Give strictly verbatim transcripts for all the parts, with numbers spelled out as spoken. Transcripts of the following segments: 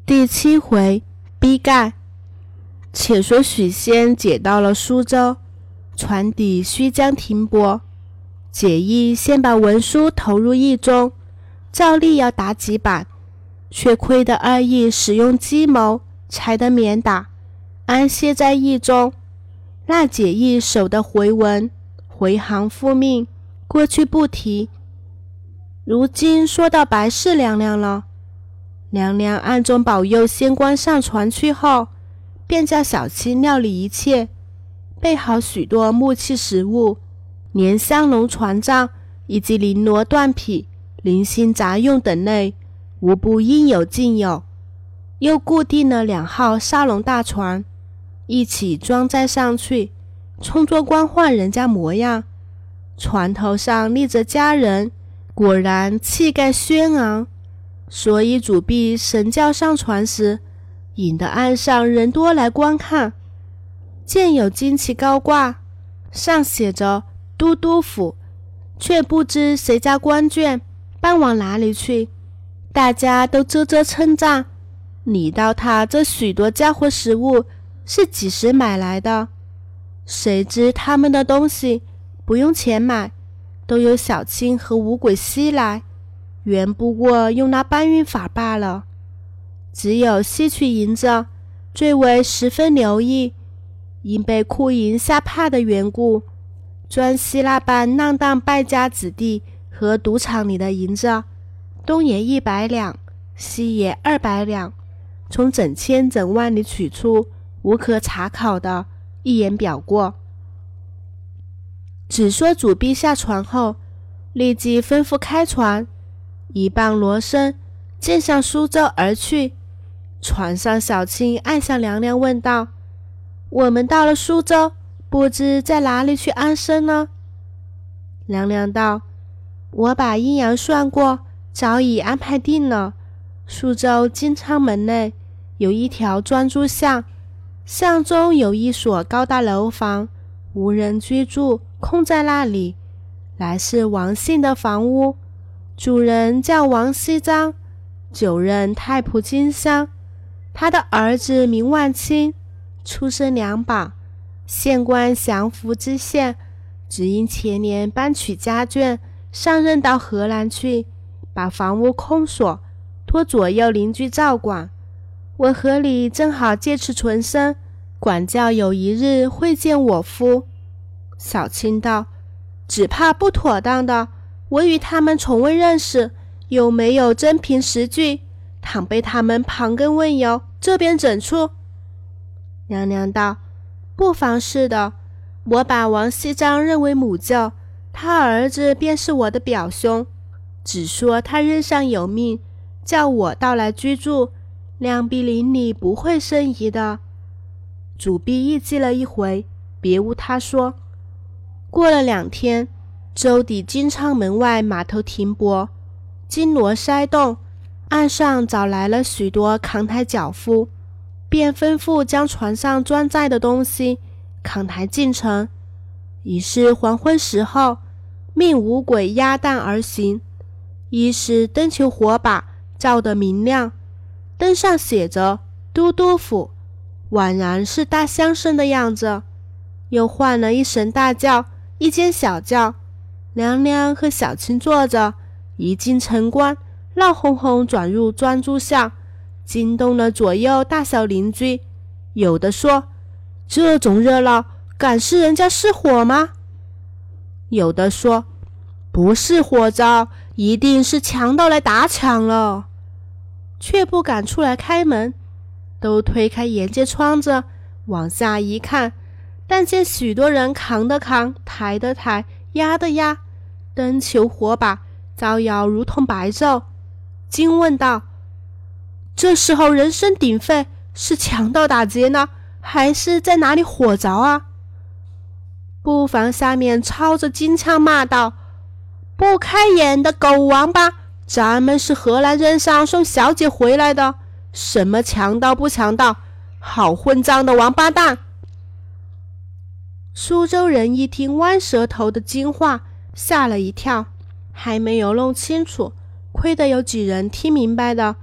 第七回逼盖。且说许仙解到了苏州，船抵须江停泊，解意先把文书投入驿中，照例要打几板，却亏得二驿使用计谋，才得免打，安歇在驿中。那解意守得回文，回航复命，过去不提。如今说到白氏娘娘了，娘娘暗中保佑仙官上船去后，便叫小青料理一切，备好许多木器食物，连香笼船帐以及绫罗缎匹、零星杂用等类，无不应有尽有。又固定了两号沙龙大船，一起装载上去，充作官宦人家模样。船头上立着佳人，果然气概轩昂，所以主婢神教上船时，引得岸上人多来观看。见有旌旗高挂，上写着都督府，却不知谁家官眷搬往哪里去，大家都啧啧称赞，理道他这许多家伙食物是几时买来的。谁知他们的东西不用钱买，都由小青和五鬼吸来，原不过用那搬运法罢了。只有吸取银子最为十分留意，因被库银吓怕的缘故，专吸那般浪荡败家子弟和赌场里的银子，东也一百两，西也二百两，从整千整万里取出，无可查考的，一言表过。只说主婢下船后，立即吩咐开船，一棒罗声，箭向苏州而去。船上小青按向娘娘问道：我们到了苏州，不知在哪里去安身呢？娘娘道：我把阴阳算过，早已安排定了。苏州金昌门内有一条专诸巷，巷中有一所高大楼房，无人居住，空在那里，乃是王姓的房屋，主人叫王锡章，久任太仆金乡。他的儿子名万清，出身良榜，县官降服知县，只因前年搬取家眷，上任到河南去，把房屋空锁，托左右邻居照管。我和你正好借此存身，管教有一日会见我夫。小青道：只怕不妥当的，我与他们从未认识，有没有真凭实据？倘被他们盘根问有，这边怎处？娘娘道：不妨事的，我把王锡章认为母舅，他儿子便是我的表兄，只说他任上有命，叫我到来居住，两臂邻里不会生疑的。主婢忆记了一回，别无他说。过了两天，舟抵金昌门外码头停泊，金锣筛动，岸上找来了许多扛抬脚夫，便吩咐将船上装载的东西扛抬进城。已是黄昏时候，命五鬼压担而行。一是灯球火把照得明亮，灯上写着都督府，宛然是大乡绅的样子。又换了一神大轿，一间小轿，娘娘和小青坐着，一进城关，闹哄哄转入专诸巷，惊动了左右大小邻居。有的说：这种热闹，敢是人家失火吗？有的说：不是火灾，一定是强盗来打抢了。却不敢出来开门，都推开沿街窗子往下一看，但见许多人扛的扛，抬的抬，压的压，灯球火把招摇如同白昼。惊问道：这时候人声鼎沸，是强盗打劫呢，还是在哪里火着啊？布房下面抄着金枪骂道：不开眼的狗王八，咱们是荷兰任上送小姐回来的，什么强盗不强盗，好混账的王八蛋！苏州人一听弯舌头的惊话，吓了一跳，还没有弄清楚，亏得有几人听明白的，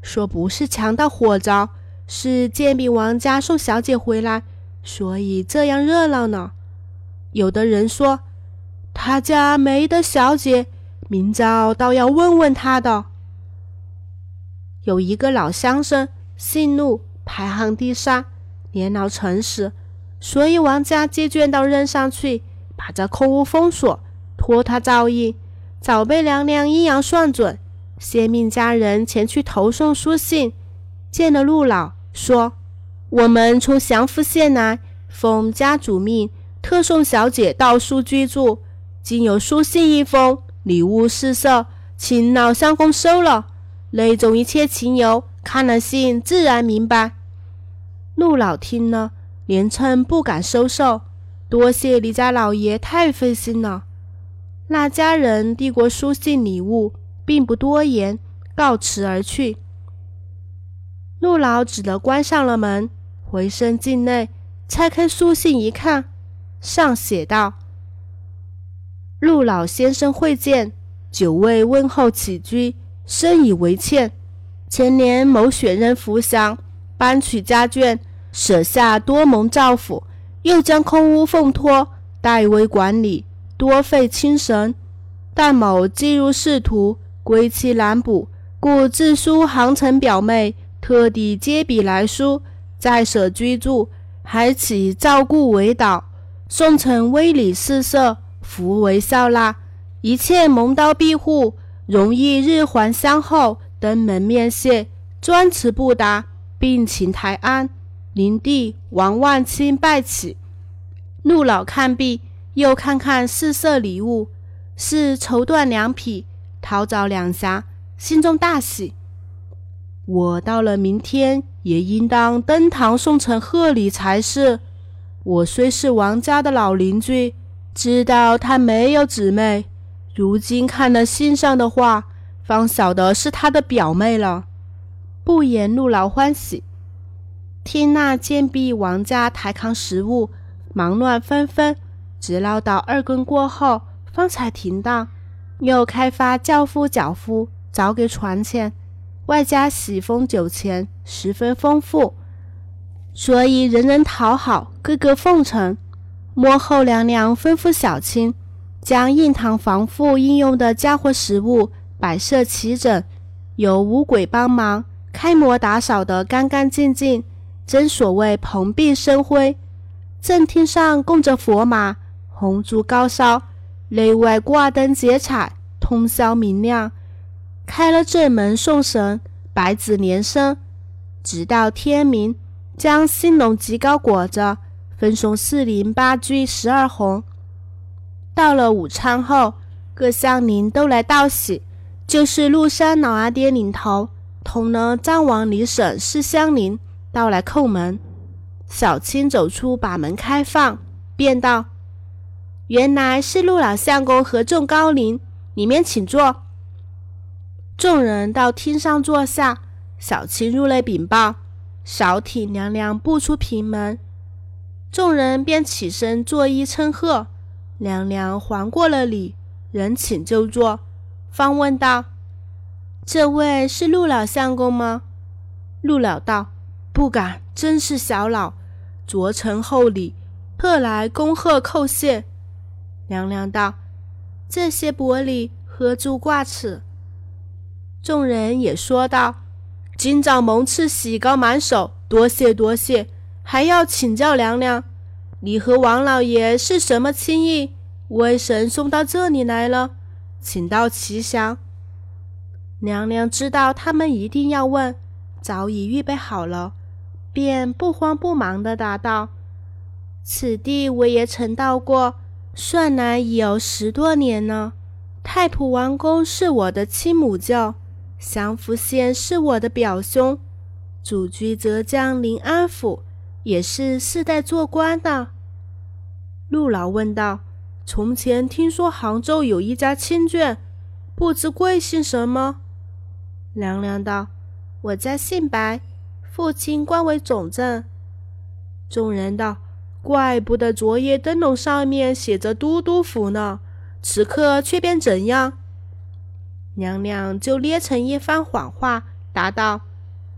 说不是强盗活着，是煎饼王家送小姐回来，所以这样热闹呢。有的人说，他家没的小姐，明早倒要问问他的。有一个老乡绅，姓陆，排行第三，年老成实，所以王家借卷到任上去，把这空屋封锁，托他照应。早被娘娘阴阳算准，先命家人前去投送书信，见了陆老，说：我们从祥符县来，奉家主命，特送小姐到书居住，今有书信一封，礼物四色，请老相公收了。内中一切情由，看了信自然明白。陆老听了，连称不敢收受，多谢李家老爷太费心了。那家人递过书信礼物，并不多言，告辞而去。陆老只得关上了门，回身进内，拆开书信一看，上写道：陆老先生会见，久未问候起居，深以为歉。前年某选任福祥，搬取家眷，舍下多蒙照拂，又将空屋奉托，代为管理，多费精神。但某既入仕途，归期难补，故自书行程表妹，特地接笔来书，在舍居住，还起照顾为导，送呈微礼四色，福为笑纳，一切蒙刀庇护，容易日还相候，登门面谢，专辞不答，并请台安。灵帝王万清拜起。陆老看毕，又看看四色礼物，是绸缎两匹，桃枣两匣，心中大喜。我到了明天也应当登堂送呈贺礼才是。我虽是王家的老邻居，知道他没有姊妹，如今看了信上的话，方晓得是他的表妹了。不言陆老欢喜。听那贱婢王家抬扛食物，忙乱纷纷，直唠到二更过后，方才停当。又开发轿夫脚夫早给船钱，外加喜风酒钱，十分丰富，所以人人讨好，个个奉承。末后娘娘吩咐小青，将印堂防腐应用的家伙食物摆设齐整，有五鬼帮忙，开模打扫得干干净净，真所谓蓬荜生辉。正厅上供着佛马，红烛高烧，内外挂灯结彩，通宵明亮。开了正门送神，百子连生，直到天明，将兴隆极高裹着，分送四邻八居十二红。到了午餐后，各乡邻都来道喜，就是陆山老阿爹领头，同了张王李婶四乡邻到来叩门。小青走出，把门开放，便道：原来是陆老相公和众高邻，里面请坐。众人到厅上坐下，小青入内禀报，少挺娘娘步出平门，众人便起身作揖称贺。娘娘还过了礼，人请就坐，方问道：这位是陆老相公吗？陆老道：不敢，真是小老，着承厚礼，特来恭贺叩谢。娘娘道：这些薄礼何足挂齿。众人也说道：今早蒙赐喜糕满手，多谢多谢，还要请教娘娘，你和王老爷是什么亲意？为神送到这里来了，请道其详。娘娘知道他们一定要问，早已预备好了，便不慌不忙地答道：此地我也曾到过，算来已有十多年了。太仆王公是我的亲母舅，祥符县是我的表兄，祖居浙江临安府，也是世代做官的。陆老问道：从前听说杭州有一家亲眷，不知贵姓什么？娘娘道：我家姓白，父亲官为总政。众人道：怪不得昨夜灯笼上面写着都督府呢，此刻却变怎样？娘娘就捏成一番谎话，答道：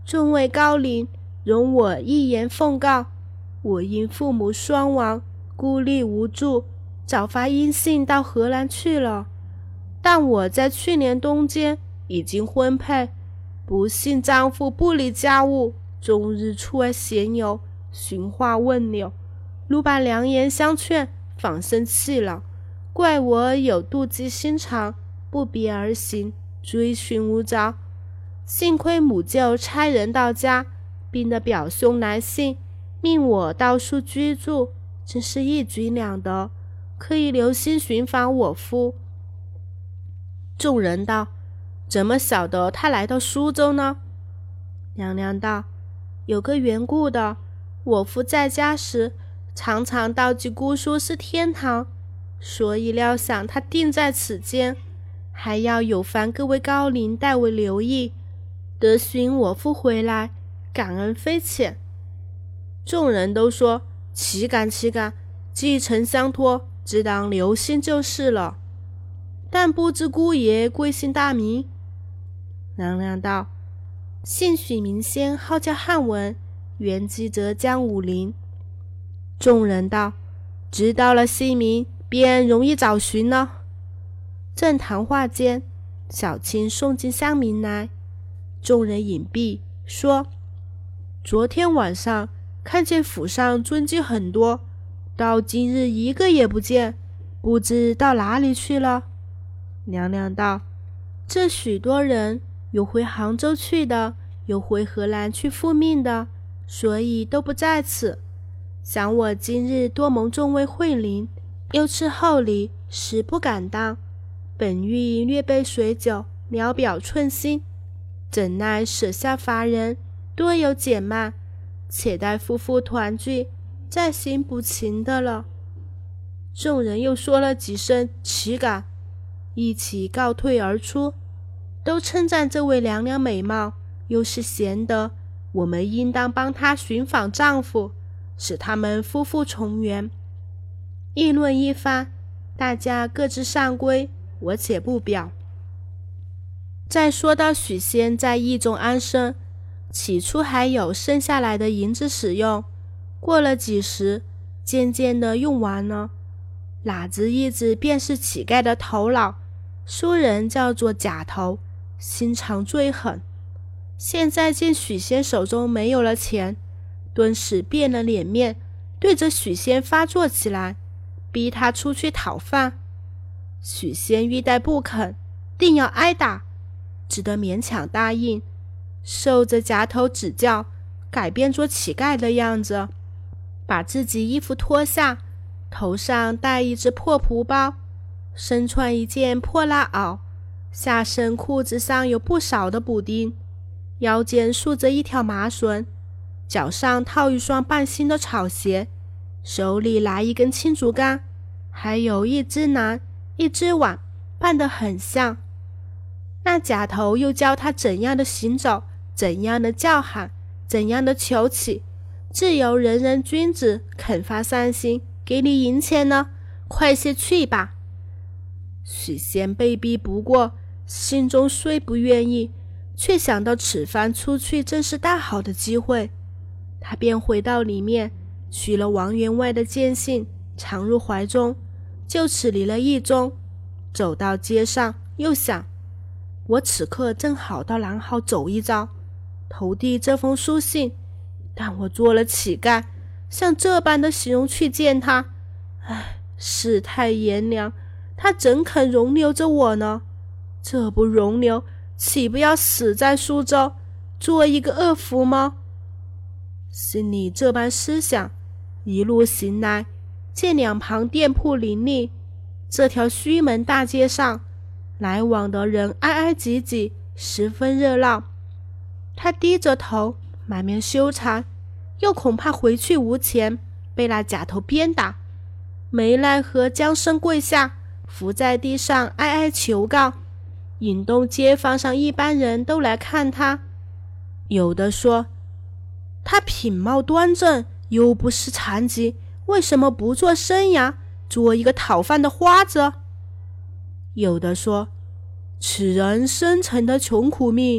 众位高邻，容我一言奉告，我因父母双亡，孤立无助，早发音信到荷兰去了。但我在去年冬间已经婚配，不幸丈夫不理家务，终日出外闲游，寻花问柳，如把良言相劝，反生气了，怪我有妒忌心肠，不别而行，追寻无着。幸亏母舅差人到家，并得表兄来信，命我到处居住，真是一举两得，可以留心寻访我夫。众人道：怎么晓得他来到苏州呢？娘娘道：有个缘故的，我夫在家时常常道及姑苏是天堂，所以料想他定在此间，还要有烦各位高邻代为留意，得寻我夫回来，感恩非浅。众人都说岂敢岂敢，既承相托，只当留心就是了。但不知姑爷贵姓大名？娘娘道：姓许名仙，号叫汉文，原籍浙江武陵。众人道：知道了姓名，便容易找寻了。正谈话间，小青送进香茗来，众人隐蔽，说：昨天晚上看见府上尊妓很多，到今日一个也不见，不知到哪里去了。娘娘道：这许多人，有回杭州去的，有回荷兰去复命的，所以都不在此。想我今日多蒙众位惠临，又吃厚礼，实不敢当，本欲略备水酒，聊表寸心，怎奈舍下乏人，多有减慢，且待夫妇团聚，再行补情的了。众人又说了几声岂敢，一起告退而出，都称赞这位娘娘美貌，又是贤德，我们应当帮她寻访丈夫，使他们夫妇重圆。议论一番，大家各自上归，我且不表。再说到许仙在驿中安身，起初还有剩下来的银子使用，过了几时，渐渐的用完了。哪知一直便是乞丐的头脑，书人叫做假头，心肠最狠。现在见许仙手中没有了钱，顿时变了脸面，对着许仙发作起来，逼他出去讨饭。许仙欲待不肯，定要挨打，只得勉强答应，受着夹头指教，改变作乞丐的样子，把自己衣服脱下，头上戴一只破蒲包，身穿一件破拉袄，下身裤子上有不少的补丁，腰间束着一条麻绳，脚上套一双半新的草鞋，手里拿一根青竹竿，还有一只篮一只碗，扮得很像。那假头又教他怎样的行走，怎样的叫喊，怎样的求乞，自有人人君子肯发善心，给你银钱呢，快些去吧。许仙被逼不过，心中虽不愿意，却想到此番出去正是大好的机会，他便回到里面，取了王员外的荐信，藏入怀中，就此离了驿中。走到街上，又想，我此刻正好到南好走一遭，投递这封书信，但我做了乞丐，像这般的形容去见他，唉，世态炎凉，他怎肯容留着我呢？这不容留，岂不要死在苏州，做一个恶妇吗？心里这般思想，一路行来，见两旁店铺林立，这条虚门大街上，来往的人挨挨挤挤，十分热闹。他低着头，满面羞惭，又恐怕回去无钱，被那假头鞭打，没奈何将身跪下，伏在地上哀哀求告，引动街坊上一般人都来看他。有的说，他品貌端正，又不是残疾，为什么不做生涯，做一个讨饭的花子？有的说，此人生成的穷苦命，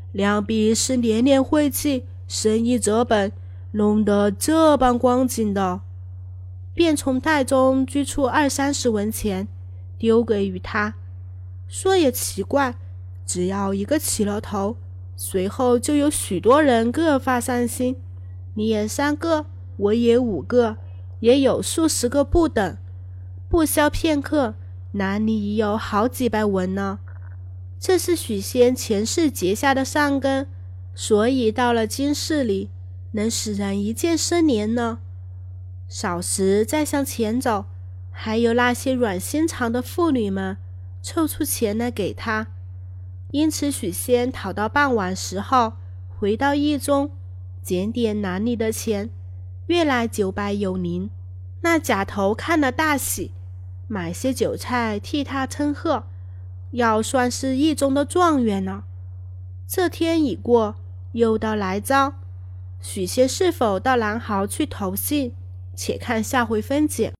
想必是年年晦气，生意这本，弄得这般光景的。便从袋中取出二三十文钱，丢给与他，说也奇怪，只要一个起了头，随后就有许多人各发善心，你也三个，我也五个，也有数十个不等，不消片刻，哪里已有好几百文呢？这是许仙前世结下的善根，所以到了今世里，能使人一箭生莲呢。少时再向前走，还有那些软心肠的妇女们凑出钱来给他。因此许仙讨到傍晚时候，回到驿中，检点囊里的钱，越来九百有零。那贾头看了大喜，买些酒菜替他称贺，要算是驿中的状元了。这天已过，又到来朝，许仙是否到南豪去投信，且看下回分解。